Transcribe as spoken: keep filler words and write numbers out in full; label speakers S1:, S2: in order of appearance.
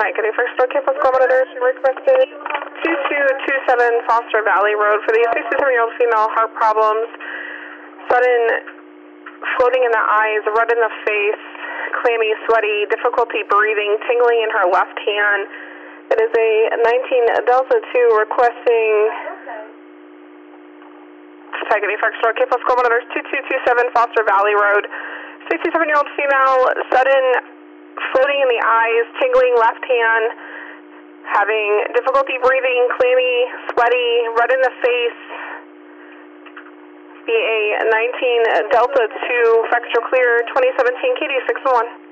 S1: Good evening, First Store Campus Kilometers. You requested two two two seven Foster Valley Road for the sixty-seven-year-old female, heart problems, sudden floating in the eyes, red in the face, clammy, sweaty, difficulty breathing, tingling in her left hand. It is a nineteen Delta two requesting Good evening, First Store Campus Kilometers two two two seven Foster Valley Road. sixty-seven-year-old female, sudden floating in the eyes, tingling left hand, having difficulty breathing, clammy, sweaty, red in the face. Be a nineteen Delta two, Vector Clear, twenty seventeen K D six one.